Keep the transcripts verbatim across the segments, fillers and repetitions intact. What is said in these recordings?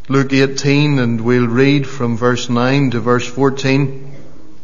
Luke eighteen, and we'll read from verse nine to verse fourteen.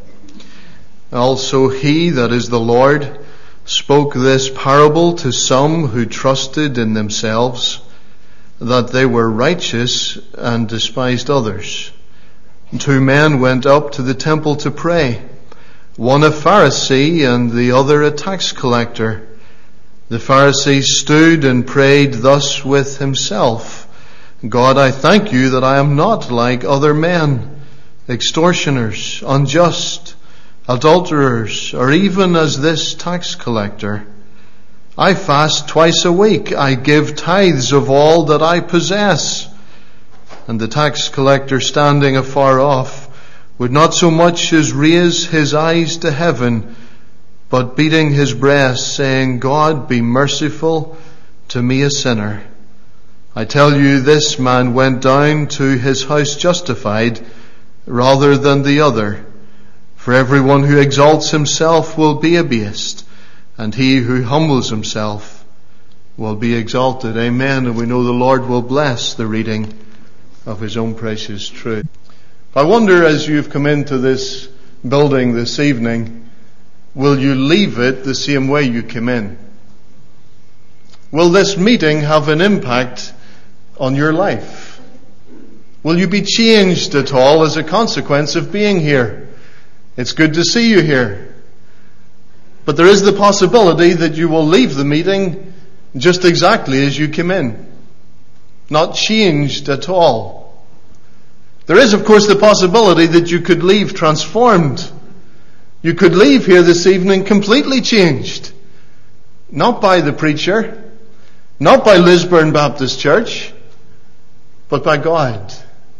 Also he, that is the Lord, spoke this parable to some who trusted in themselves that they were righteous and despised others. Two men went up to the temple to pray, one a Pharisee and the other a tax collector. The Pharisee stood and prayed thus with himself: God, I thank you that I am not like other men, extortioners, unjust, adulterers, or even as this tax collector. I fast twice a week. I give tithes of all that I possess. And the tax collector, standing afar off, would not so much as raise his eyes to heaven, but beating his breast, saying, God, be merciful to me, a sinner. I tell you, this man went down to his house justified rather than the other. For everyone who exalts himself will be abased, and he who humbles himself will be exalted. Amen. And we know the Lord will bless the reading of his own precious truth. I wonder, as you've come into this building this evening, will you leave it the same way you came in? Will this meeting have an impact on your life? Will you be changed at all as a consequence of being here? It's good to see you here. But there is the possibility that you will leave the meeting just exactly as you came in, not changed at all. There is, of course, the possibility that you could leave transformed. You could leave here this evening completely changed. Not by the preacher, not by Lisburn Baptist Church, but by God.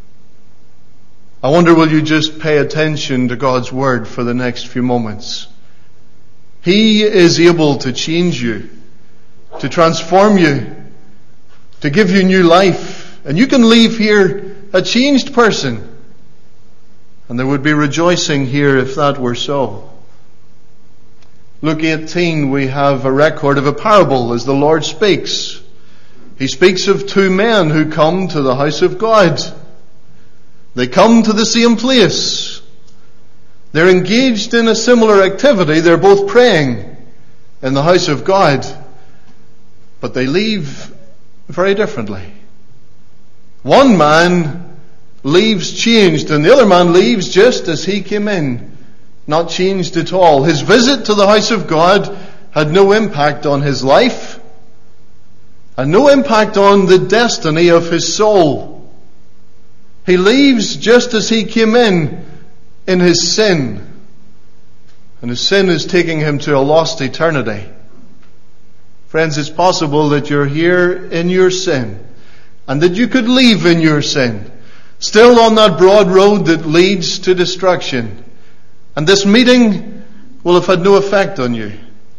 I wonder, will you just pay attention to God's word for the next few moments? He is able to change you, to transform you, to give you new life. And you can leave here a changed person. And there would be rejoicing here if that were so. Luke eighteen, we have a record of a parable as the Lord speaks. He speaks of two men who come to the house of God. They come to the same place. They're engaged in a similar activity. They're both praying in the house of God. But they leave very differently. One man leaves changed, and the other man leaves just as he came in, not changed at all. His visit to the house of God had no impact on his life, and no impact on the destiny of his soul. He leaves just as he came in, in his sin. And his sin is taking him to a lost eternity. Friends, it's possible that you're here in your sin, and that you could leave in your sin, still on that broad road that leads to destruction. And this meeting will have had no effect on you.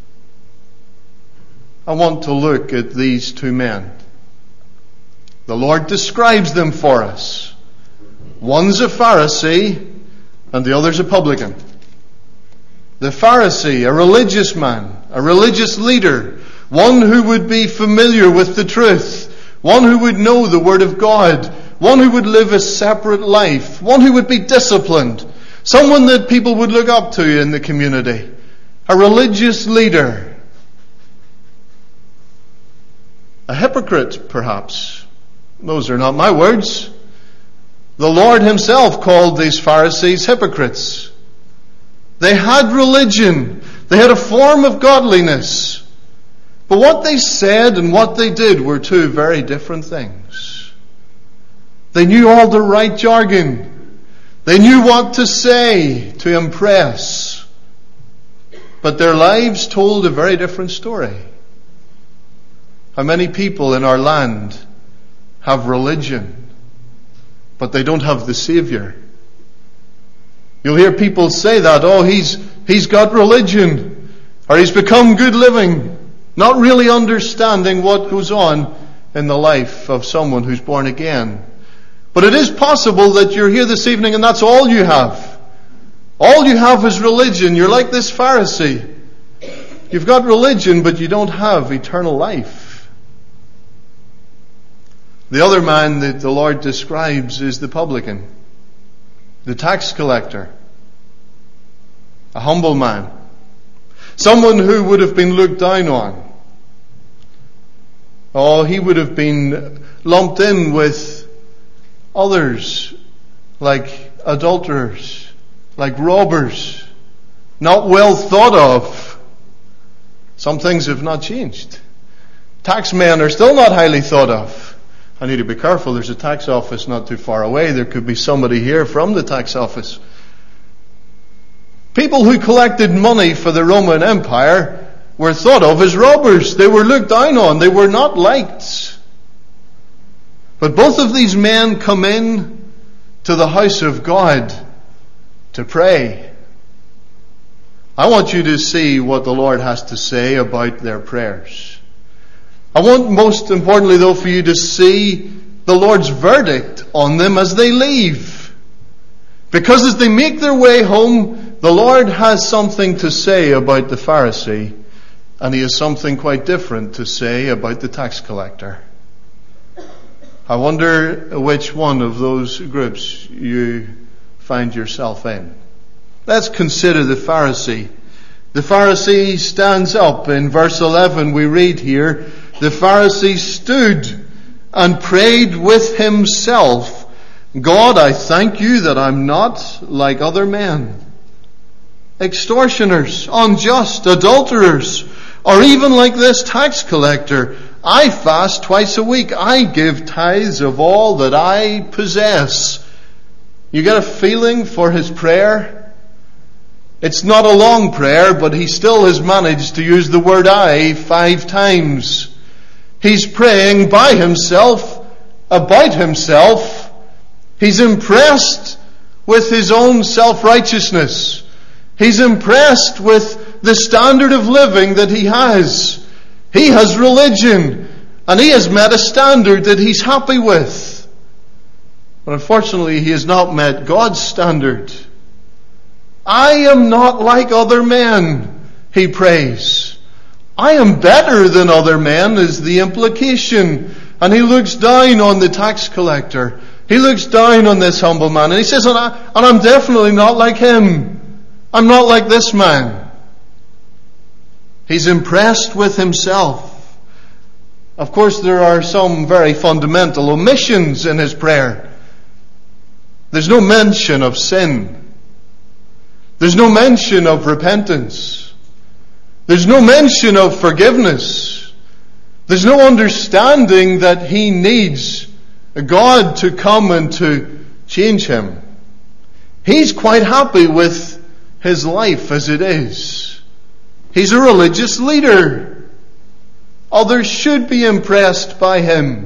I want to look at these two men. The Lord describes them for us. One's a Pharisee and the other's a publican. The Pharisee, a religious man, a religious leader, one who would be familiar with the truth, one who would know the Word of God, one who would live a separate life, one who would be disciplined, someone that people would look up to in the community, a religious leader. A hypocrite, perhaps. Those are not my words. The Lord himself called these Pharisees hypocrites. They had religion. They had a form of godliness. But what they said and what they did were two very different things. They knew all the right jargon. They knew what to say to impress. But their lives told a very different story. How many people in our land have religion, but they don't have the Savior? You'll hear people say that, oh, he's he's got religion, or he's become good living, not really understanding what goes on in the life of someone who's born again. But it is possible that you're here this evening and that's all you have. All you have is religion. You're like this Pharisee. You've got religion, but you don't have eternal life. The other man that the Lord describes is the publican, the tax collector, a humble man, someone who would have been looked down on. Oh, he would have been lumped in with others like adulterers, like robbers, not well thought of. Some things have not changed. Taxmen are still not highly thought of. I need to be careful. There's a tax office not too far away. There could be somebody here from the tax office. People who collected money for the Roman Empire were thought of as robbers. They were looked down on. They were not liked. But both of these men come in to the house of God to pray. I want you to see what the Lord has to say about their prayers. I want, most importantly though, for you to see the Lord's verdict on them as they leave. Because as they make their way home, the Lord has something to say about the Pharisee, and He has something quite different to say about the tax collector. I wonder which one of those groups you find yourself in. Let's consider the Pharisee. The Pharisee stands up. In verse eleven we read here, the Pharisee stood and prayed with himself, God, I thank you that I'm not like other men, extortioners, unjust, adulterers, or even like this tax collector. I fast twice a week. I give tithes of all that I possess. You get a feeling for his prayer? It's not a long prayer, but he still has managed to use the word I five times. He's praying by himself, about himself. He's impressed with his own self-righteousness. He's impressed with the standard of living that he has. He has religion, and he has met a standard that he's happy with. But unfortunately, he has not met God's standard. I am not like other men, he prays. I am better than other men is the implication. And he looks down on the tax collector. He looks down on this humble man. And he says, and, I, and I'm definitely not like him. I'm not like this man. He's impressed with himself. Of course, there are some very fundamental omissions in his prayer. There's no mention of sin. There's no mention of repentance. There's no mention of forgiveness. There's no understanding that he needs God to come and to change him. He's quite happy with his life as it is. He's a religious leader. Others should be impressed by him.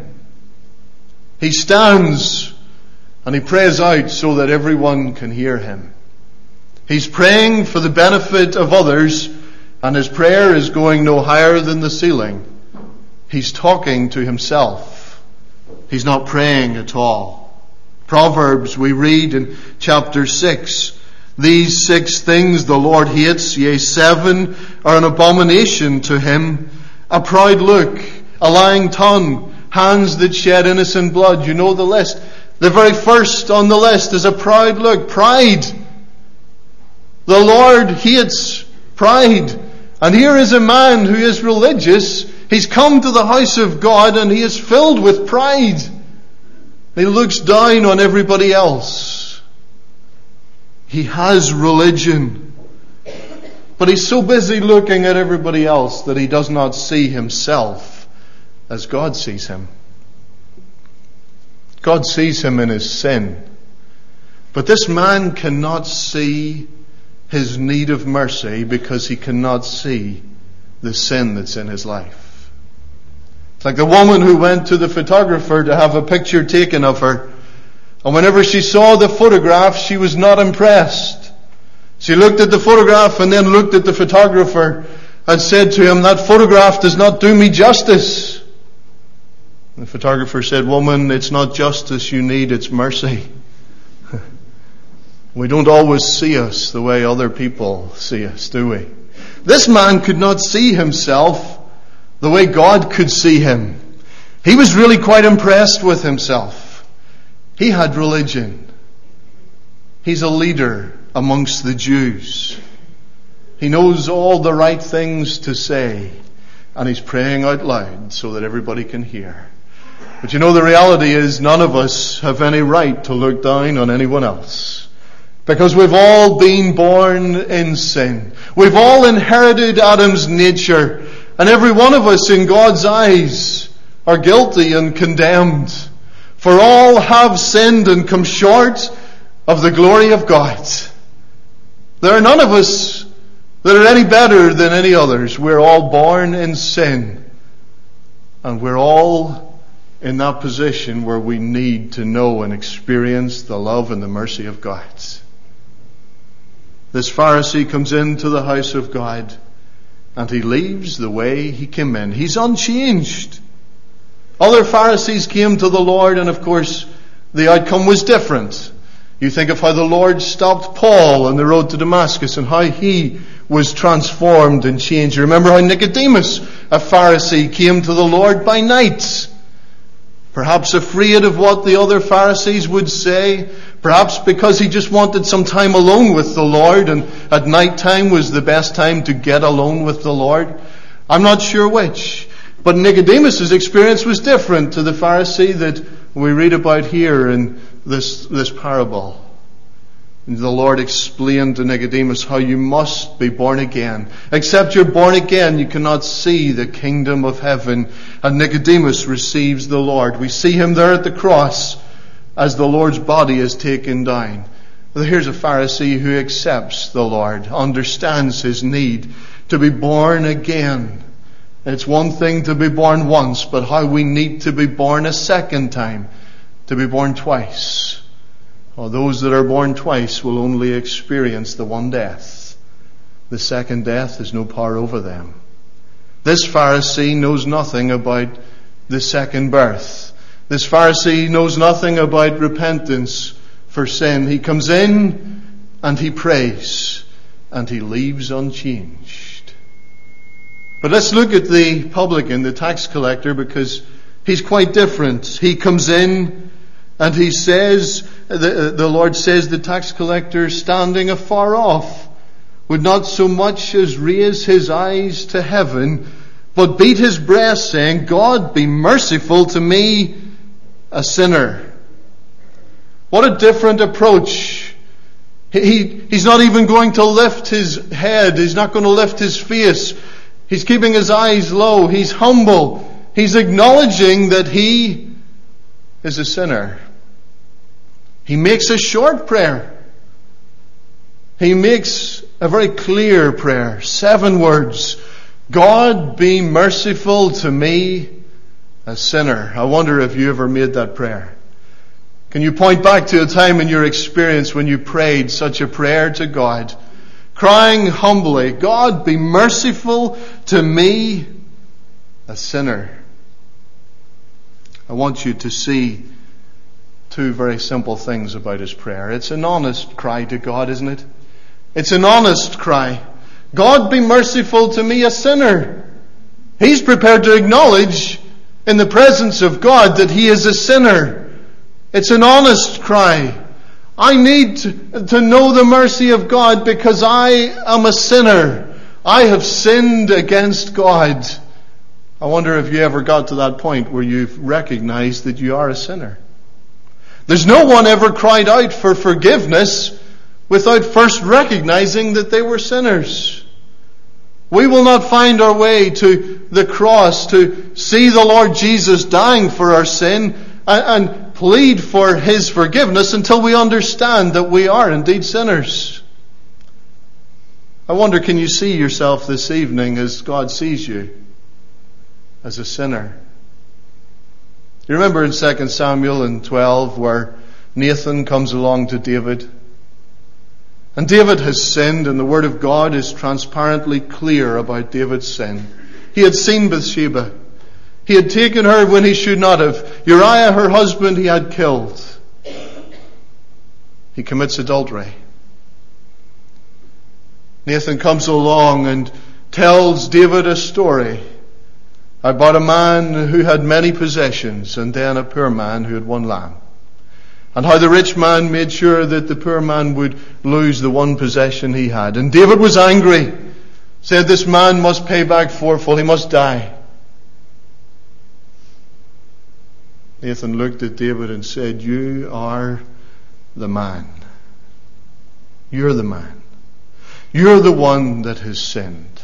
He stands and he prays out so that everyone can hear him. He's praying for the benefit of others, and his prayer is going no higher than the ceiling. He's talking to himself. He's not praying at all. Proverbs, we read in chapter six, these six things the Lord hates, yea, seven are an abomination to him. A proud look, a lying tongue, hands that shed innocent blood. You know the list. The very first on the list is a proud look. Pride. The Lord hates pride. And here is a man who is religious. He's come to the house of God and he is filled with pride. He looks down on everybody else. He has religion. But he's so busy looking at everybody else that he does not see himself as God sees him. God sees him in his sin. But this man cannot see his need of mercy because he cannot see the sin that's in his life. It's like the woman who went to the photographer to have a picture taken of her. And whenever she saw the photograph, she was not impressed. She looked at the photograph and then looked at the photographer and said to him, that photograph does not do me justice. The photographer said, woman, it's not justice you need, it's mercy. We don't always see us the way other people see us, do we? This man could not see himself the way God could see him. He was really quite impressed with himself. He had religion. He's a leader amongst the Jews. He knows all the right things to say, and he's praying out loud so that everybody can hear. But you know, the reality is none of us have any right to look down on anyone else. Because we've all been born in sin. We've all inherited Adam's nature. And every one of us in God's eyes are guilty and condemned. For all have sinned and come short of the glory of God. There are none of us that are any better than any others. We're all born in sin. And we're all in that position where we need to know and experience the love and the mercy of God. This Pharisee comes into the house of God and he leaves the way he came in. He's unchanged. Other Pharisees came to the Lord, and of course the outcome was different. You think of how the Lord stopped Paul on the road to Damascus and how he was transformed and changed. You remember how Nicodemus, a Pharisee, came to the Lord by night. Perhaps afraid of what the other Pharisees would say. Perhaps because he just wanted some time alone with the Lord, and at night time was the best time to get alone with the Lord. I'm not sure which. But Nicodemus' experience was different to the Pharisee that we read about here in this, this parable. And the Lord explained to Nicodemus how you must be born again. Except you're born again, you cannot see the kingdom of heaven. And Nicodemus receives the Lord. We see him there at the cross as the Lord's body is taken down. Here's a Pharisee who accepts the Lord, understands his need to be born again. It's one thing to be born once, but how we need to be born a second time, to be born twice. Well, those that are born twice will only experience the one death. The second death has no power over them. This Pharisee knows nothing about the second birth. This Pharisee knows nothing about repentance for sin. He comes in and he prays and he leaves unchanged. But let's look at the publican, the tax collector, because he's quite different. He comes in and he says, the, the Lord says, the tax collector standing afar off would not so much as raise his eyes to heaven, but beat his breast, saying, God, be merciful to me, a sinner. What a different approach. He, he's not even going to lift his head. He's not going to lift his face. He's keeping his eyes low. He's humble. He's acknowledging that he is a sinner. He makes a short prayer. He makes a very clear prayer. Seven words. God, be merciful to me, a sinner. I wonder if you ever made that prayer. Can you point back to a time in your experience when you prayed such a prayer to God, crying humbly, God, be merciful to me, a sinner? I want you to see two very simple things about his prayer. It's an honest cry to God, isn't it? It's an honest cry. God, be merciful to me, a sinner. He's prepared to acknowledge in the presence of God that he is a sinner. It's an honest cry. I need to, to know the mercy of God because I am a sinner. I have sinned against God. I wonder if you ever got to that point where you've recognized that you are a sinner. There's no one ever cried out for forgiveness without first recognizing that they were sinners. We will not find our way to the cross to see the Lord Jesus dying for our sin and, and plead for his forgiveness until we understand that we are indeed sinners. I wonder, can you see yourself this evening as God sees you? As a sinner. You remember in Second Samuel in twelve where Nathan comes along to David? And David has sinned, and the Word of God is transparently clear about David's sin. He had seen Bathsheba. He had taken her when he should not have. Uriah, her husband, he had killed. He commits adultery. Nathan comes along and tells David a story about a man who had many possessions and then a poor man who had one lamb. And how the rich man made sure that the poor man would lose the one possession he had. And David was angry, said this man must pay back fourfold, he must die. Nathan looked at David and said, you are the man. You're the man. You're the one that has sinned.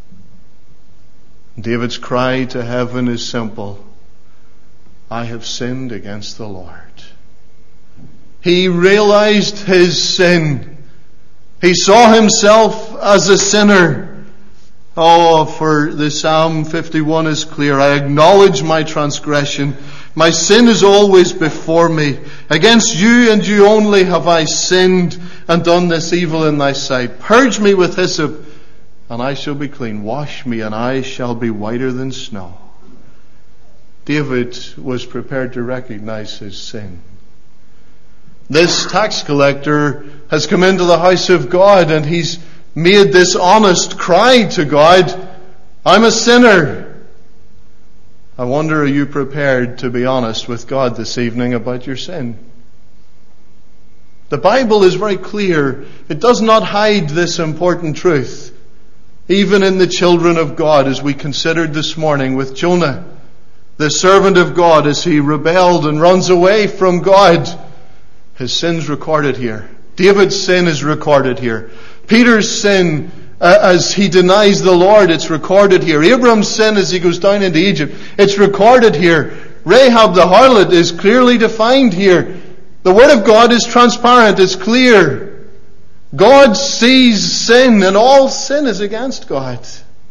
David's cry to heaven is simple. I have sinned against the Lord. He realized his sin. He saw himself as a sinner. Oh, for the Psalm fifty-one is clear. I acknowledge my transgression. My sin is always before me. Against you and you only have I sinned and done this evil in thy sight. Purge me with hyssop, and I shall be clean. Wash me, and I shall be whiter than snow. David was prepared to recognize his sin. This tax collector has come into the house of God, and he's made this honest cry to God, I'm a sinner. I wonder, are you prepared to be honest with God this evening about your sin? The Bible is very clear. It does not hide this important truth. Even in the children of God, as we considered this morning with Jonah, the servant of God, as he rebelled and runs away from God, his sin's recorded here. David's sin is recorded here. Peter's sin uh, as he denies the Lord, it's recorded here. Abraham's sin as he goes down into Egypt, it's recorded here. Rahab the harlot is clearly defined here. The Word of God is transparent, it's clear. God sees sin, and all sin is against God.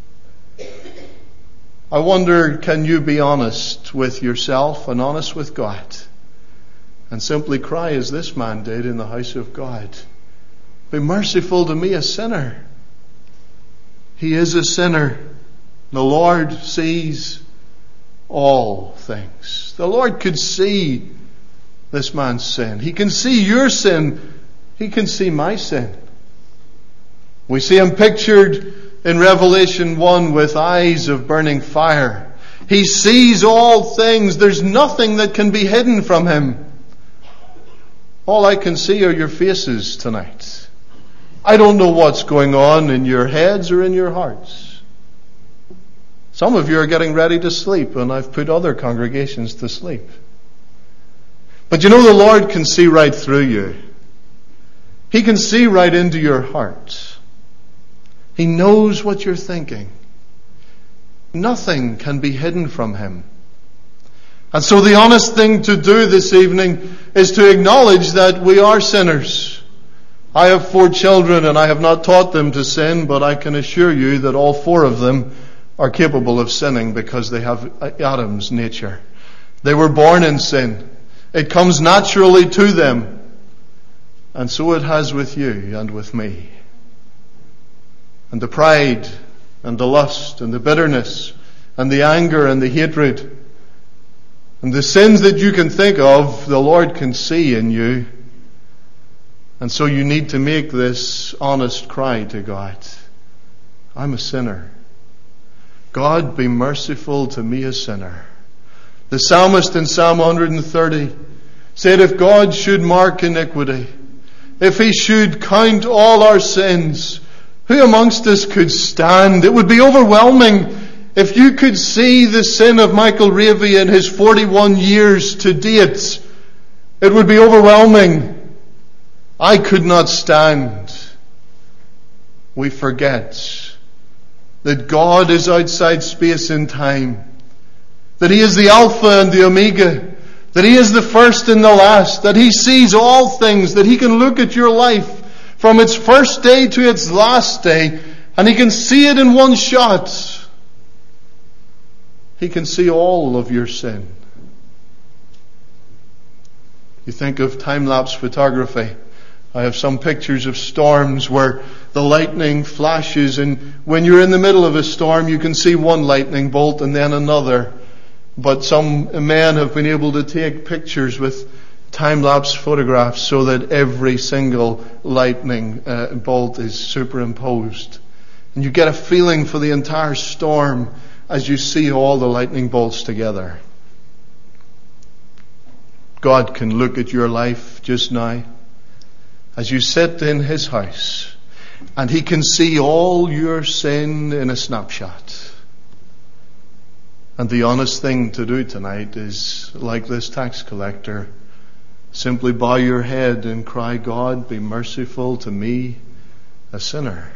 I wonder, can you be honest with yourself and honest with God? And simply cry as this man did in the house of God. Be merciful to me, a sinner. He is a sinner. The Lord sees all things. The Lord could see this man's sin. He can see your sin. He can see my sin. We see him pictured in Revelation one with eyes of burning fire. He sees all things. There's nothing that can be hidden from him. All I can see are your faces tonight. I don't know what's going on in your heads or in your hearts. Some of you are getting ready to sleep, and I've put other congregations to sleep. But you know, the Lord can see right through you. He can see right into your heart. He knows what you're thinking. Nothing can be hidden from him. And so the honest thing to do this evening is to acknowledge that we are sinners. I have four children and I have not taught them to sin, but I can assure you that all four of them are capable of sinning because they have Adam's nature. They were born in sin. It comes naturally to them. And so it has with you and with me. And the pride and the lust and the bitterness and the anger and the hatred and the sins that you can think of, the Lord can see in you. And so you need to make this honest cry to God. I'm a sinner. God, be merciful to me, a sinner. The psalmist in Psalm one thirty said, if God should mark iniquity, if he should count all our sins, who amongst us could stand? It would be overwhelming. If you could see the sin of Michael Ravey in his forty-one years to date, it would be overwhelming. I could not stand. We forget that God is outside space and time, that he is the Alpha and the Omega, that he is the first and the last, that he sees all things, that he can look at your life from its first day to its last day, and he can see it in one shot. He can see all of your sin. You think of time-lapse photography. I have some pictures of storms where the lightning flashes, and when you're in the middle of a storm you can see one lightning bolt and then another. But some men have been able to take pictures with time-lapse photographs so that every single lightning uh, bolt is superimposed. And you get a feeling for the entire storm as you see all the lightning bolts together. God can look at your life just now as you sit in His house, and He can see all your sin in a snapshot. And the honest thing to do tonight is, like this tax collector, simply bow your head and cry, God, be merciful to me, a sinner.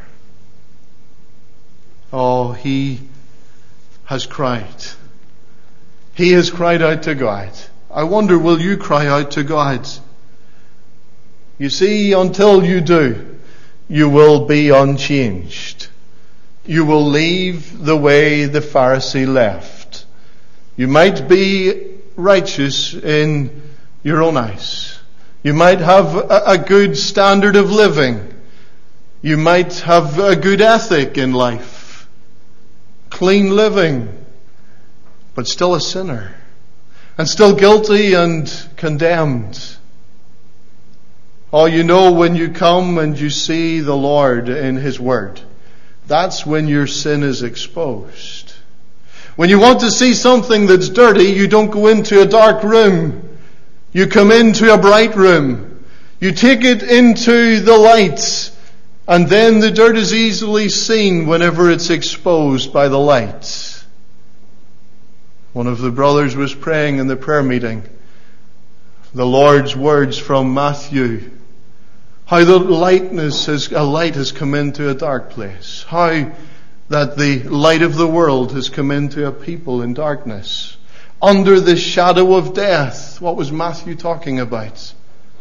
Oh, he has cried. He has cried out to God. I wonder, will you cry out to God? You see, until you do, you will be unchanged. You will leave the way the Pharisee left. You might be righteous in your own eyes. You might have a, a good standard of living. You might have a good ethic in life. Clean living. But still a sinner. And still guilty and condemned. Oh, you know, when you come and you see the Lord in His Word, that's when your sin is exposed. When you want to see something that's dirty, you don't go into a dark room. You come into a bright room. You take it into the light, and then the dirt is easily seen whenever it's exposed by the light. One of the brothers was praying in the prayer meeting the Lord's words from Matthew. How the lightness has, a light has come into a dark place. How that the light of the world has come into a people in darkness. Under the shadow of death. What was Matthew talking about?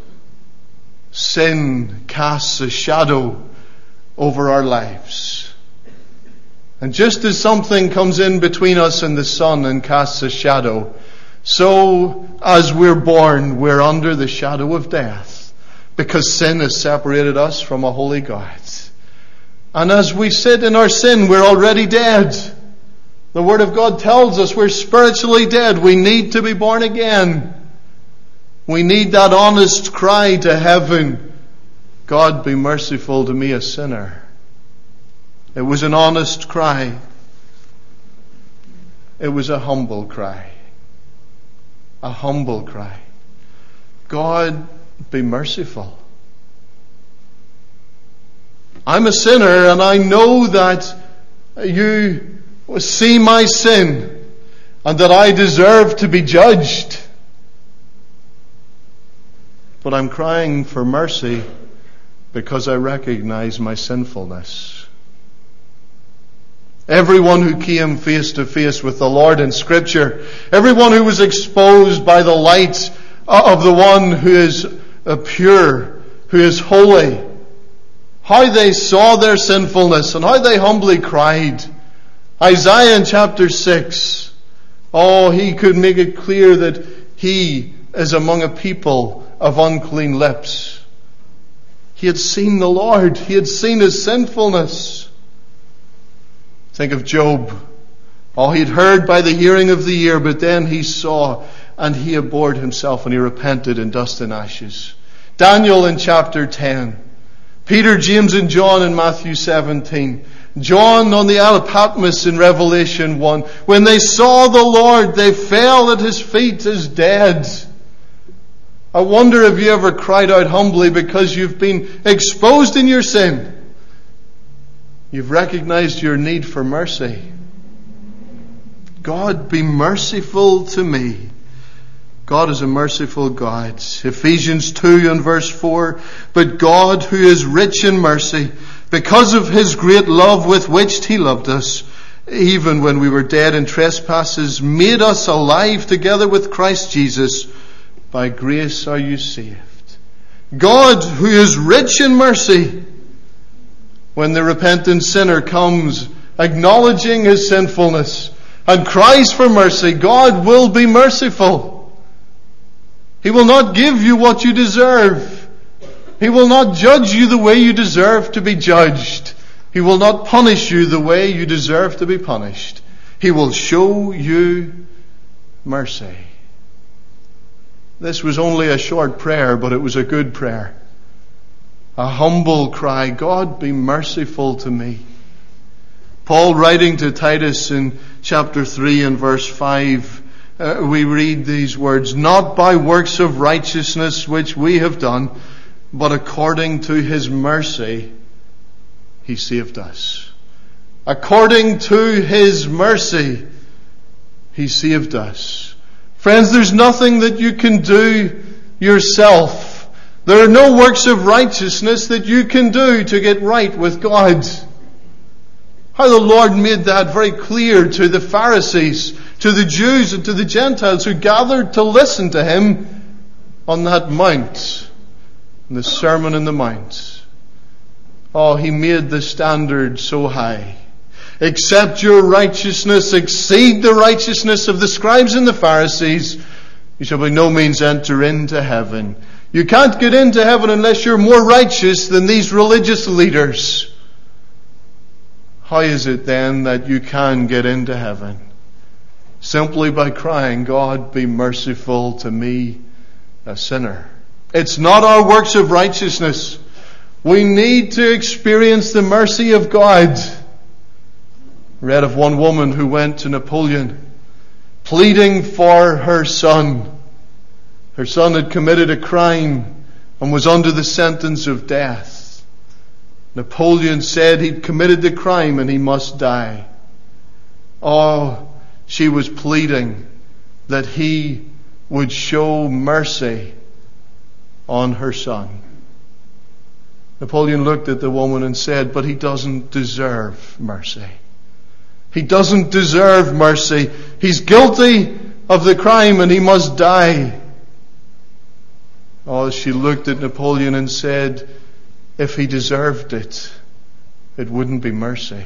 Sin casts a shadow over our lives. And just as something comes in between us and the sun and casts a shadow, so as we're born, we're under the shadow of death, because sin has separated us from a holy God. And as we sit in our sin, we're already dead. The Word of God tells us we're spiritually dead. We need to be born again. We need that honest cry to heaven, God, be merciful to me, a sinner. It was an honest cry. It was a humble cry. A humble cry. God, be merciful. I'm a sinner, and I know that you see my sin and that I deserve to be judged. But I'm crying for mercy because I recognize my sinfulness. Everyone who came face to face with the Lord in Scripture, everyone who was exposed by the light of the one who is pure, who is holy, how they saw their sinfulness and how they humbly cried. Isaiah in chapter six, oh, he could make it clear that he is among a people of unclean lips. He had seen the Lord. He had seen his sinfulness. Think of Job. Oh, he'd heard by the hearing of the ear, but then he saw and he abhorred himself and he repented in dust and ashes. Daniel in chapter ten. Peter, James and John in Matthew seventeen. John on the Isle of Patmos in Revelation one. When they saw the Lord, they fell at his feet as dead. I wonder if you ever cried out humbly because you've been exposed in your sin. You've recognized your need for mercy. God, be merciful to me. God is a merciful God. Ephesians two and verse four. But God, who is rich in mercy, because of His great love with which He loved us, even when we were dead in trespasses, made us alive together with Christ Jesus. By grace are you saved. God, who is rich in mercy, when the repentant sinner comes acknowledging his sinfulness and cries for mercy, God will be merciful. He will not give you what you deserve. He will not judge you the way you deserve to be judged. He will not punish you the way you deserve to be punished. He will show you mercy. This was only a short prayer, but it was a good prayer. A humble cry, God, be merciful to me. Paul, writing to Titus in chapter three and verse five, uh, we read these words, "Not by works of righteousness which we have done, but according to His mercy, He saved us." According to His mercy, He saved us. Friends, there's nothing that you can do yourself. There are no works of righteousness that you can do to get right with God. How the Lord made that very clear to the Pharisees, to the Jews and to the Gentiles who gathered to listen to Him on that mount, in the Sermon on the Mount. Oh, He made the standard so high. Except your righteousness exceed the righteousness of the scribes and the Pharisees, you shall by no means enter into heaven. You can't get into heaven unless you're more righteous than these religious leaders. How is it then that you can get into heaven? Simply by crying, "God, be merciful to me, a sinner." It's not our works of righteousness. We need to experience the mercy of God. I read of one woman who went to Napoleon pleading for her son. Her son had committed a crime and was under the sentence of death. Napoleon said he'd committed the crime and he must die. Oh, she was pleading that he would show mercy on her son. Napoleon looked at the woman and said, "But he doesn't deserve mercy. He doesn't deserve mercy. He's guilty of the crime and he must die." Oh, she looked at Napoleon and said, "If he deserved it, it wouldn't be mercy."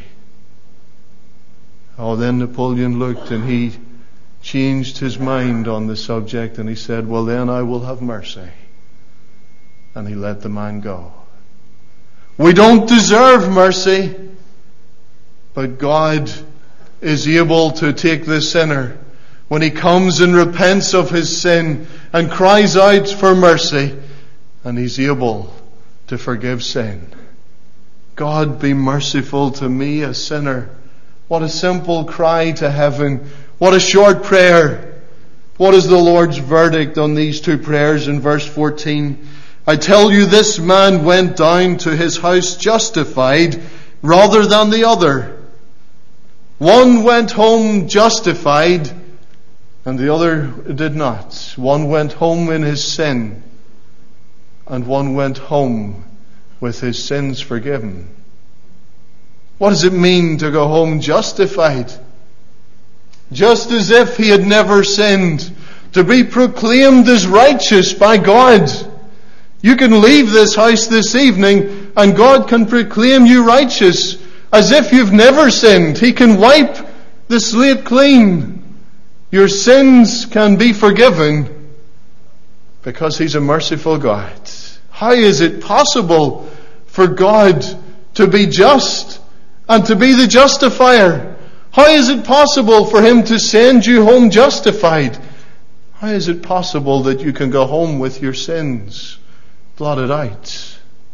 Oh, then Napoleon looked and he changed his mind on the subject and he said, "Well, then I will have mercy." And he let the man go. We don't deserve mercy, but God is able to take the sinner when he comes and repents of his sin and cries out for mercy, and He's able to forgive sin. God, be merciful to me, a sinner. What a simple cry to heaven. What a short prayer. What is the Lord's verdict on these two prayers in verse fourteen? "I tell you, this man went down to his house justified rather than the other. One went home justified and the other did not. One went home in his sin and one went home with his sins forgiven." What does it mean to go home justified? Just as if he had never sinned. To be proclaimed as righteous by God. You can leave this house this evening and God can proclaim you righteous as if you've never sinned. He can wipe the slate clean. Your sins can be forgiven because He's a merciful God. How is it possible for God to be just and to be the justifier? How is it possible for Him to send you home justified? How is it possible that you can go home with your sins blotted out?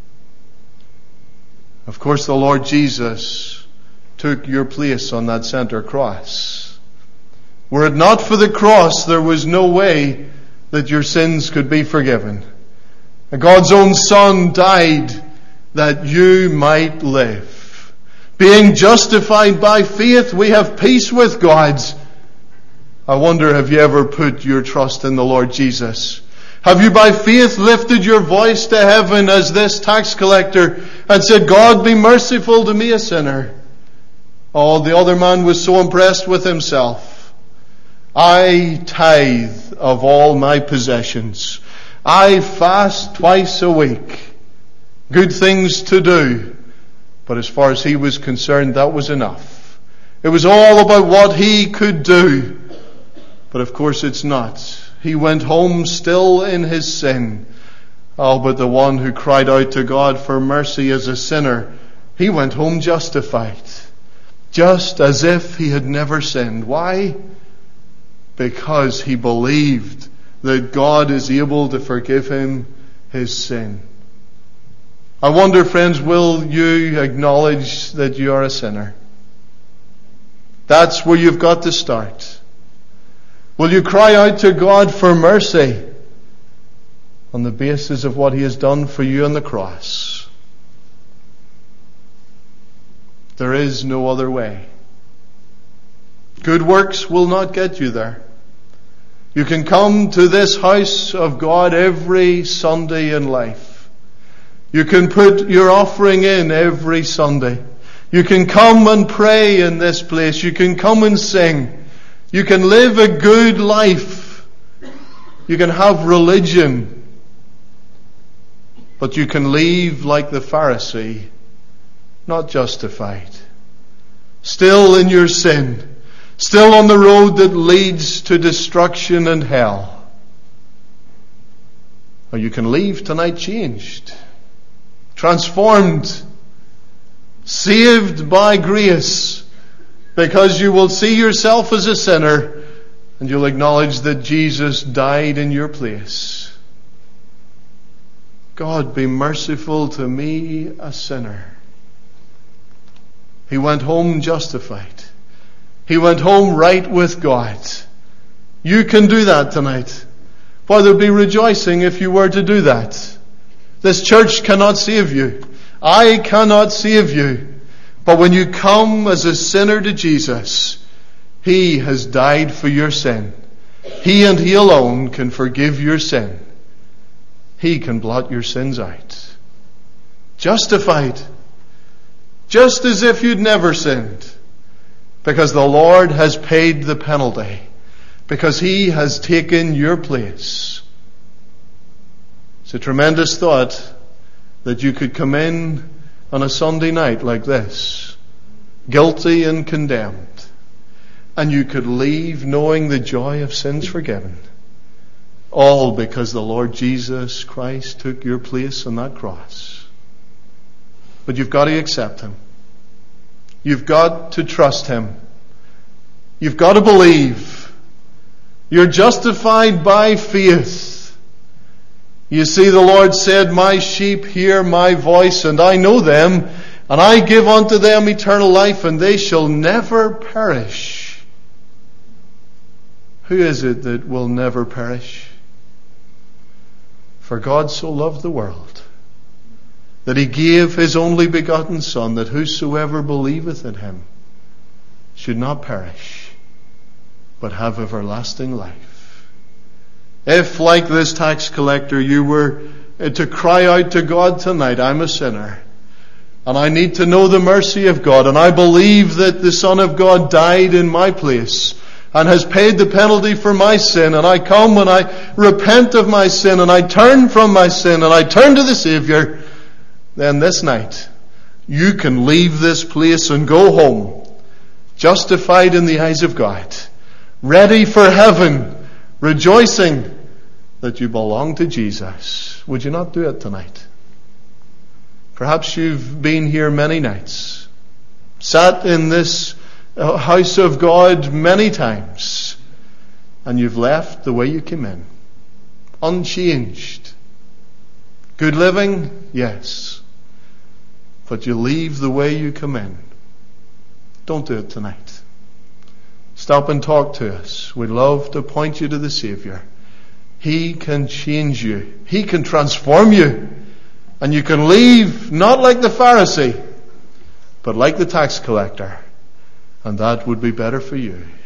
Of course, the Lord Jesus took your place on that center cross. Were it not for the cross, there was no way that your sins could be forgiven. God's own Son died that you might live. Being justified by faith, we have peace with God. I wonder, have you ever put your trust in the Lord Jesus? Have you by faith lifted your voice to heaven as this tax collector and said, "God, be merciful to me, a sinner"? Oh, the other man was so impressed with himself. "I tithe of all my possessions. I fast twice a week." Good things to do. But as far as he was concerned, that was enough. It was all about what he could do. But of course it's not. He went home still in his sin. Oh, but the one who cried out to God for mercy as a sinner, he went home justified. Just as if he had never sinned. Why? Because he believed that God is able to forgive him his sin. I wonder, friends, will you acknowledge that you are a sinner? That's where you've got to start. Will you cry out to God for mercy on the basis of what He has done for you on the cross? There is no other way. Good works will not get you there. You can come to this house of God every Sunday in life. You can put your offering in every Sunday. You can come and pray in this place. You can come and sing. You can live a good life. You can have religion. But you can leave like the Pharisee, not justified. Still in your sin. Still on the road that leads to destruction and hell. Or you can leave tonight changed, transformed, saved by grace, because you will see yourself as a sinner and you'll acknowledge that Jesus died in your place. God, be merciful to me, a sinner. He went home justified. He went home right with God. You can do that tonight. Boy, there'd be rejoicing if you were to do that. This church cannot save you. I cannot save you. But when you come as a sinner to Jesus, He has died for your sin. He and He alone can forgive your sin. He can blot your sins out. Justified. Just as if you'd never sinned. Because the Lord has paid the penalty. Because He has taken your place. It's a tremendous thought that you could come in on a Sunday night like this, guilty and condemned, and you could leave knowing the joy of sins forgiven. All because the Lord Jesus Christ took your place on that cross. But you've got to accept Him. You've got to trust Him. You've got to believe. You're justified by faith. You see, the Lord said, "My sheep hear my voice, and I know them, and I give unto them eternal life, and they shall never perish." Who is it that will never perish? For God so loved the world, that He gave His only begotten Son, that whosoever believeth in Him should not perish, but have everlasting life. If, like this tax collector, you were to cry out to God tonight, "I'm a sinner, and I need to know the mercy of God, and I believe that the Son of God died in my place, and has paid the penalty for my sin, and I come and I repent of my sin, and I turn from my sin, and I turn to the Savior," then this night, you can leave this place and go home, justified in the eyes of God, ready for heaven, rejoicing that you belong to Jesus. Would you not do it tonight? Perhaps you've been here many nights, sat in this house of God many times, and you've left the way you came in, unchanged. Good living, yes, but you leave the way you come in. Don't do it tonight. Stop and talk to us. We'd love to point you to the Savior. He can change you. He can transform you. And you can leave not like the Pharisee, but like the tax collector. And that would be better for you.